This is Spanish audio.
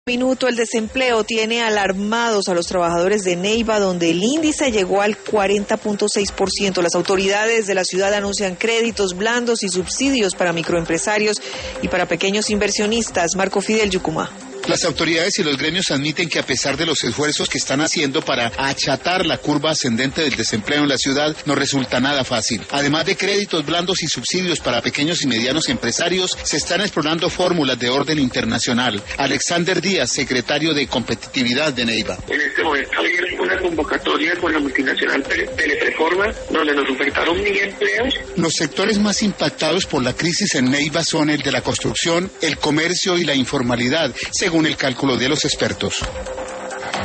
Minuto, el desempleo tiene alarmados a los trabajadores de Neiva, donde el índice llegó al 40.6%. Las autoridades de la ciudad anuncian créditos blandos y subsidios para microempresarios y para pequeños inversionistas. Marco Fidel, Yucumá. Las autoridades y los gremios admiten que a pesar de los esfuerzos que están haciendo para achatar la curva ascendente del desempleo en la ciudad, no resulta nada fácil. Además de créditos blandos y subsidios para pequeños y medianos empresarios, se están explorando fórmulas de orden internacional. Alexander Díaz, secretario de Competitividad de Neiva. En este momento hay una convocatoria con la multinacional Teleperforma, donde nos ofertaron 1.000 empleos. Los sectores más impactados por la crisis en Neiva son el de la construcción, el comercio y la informalidad, según el cálculo de los expertos.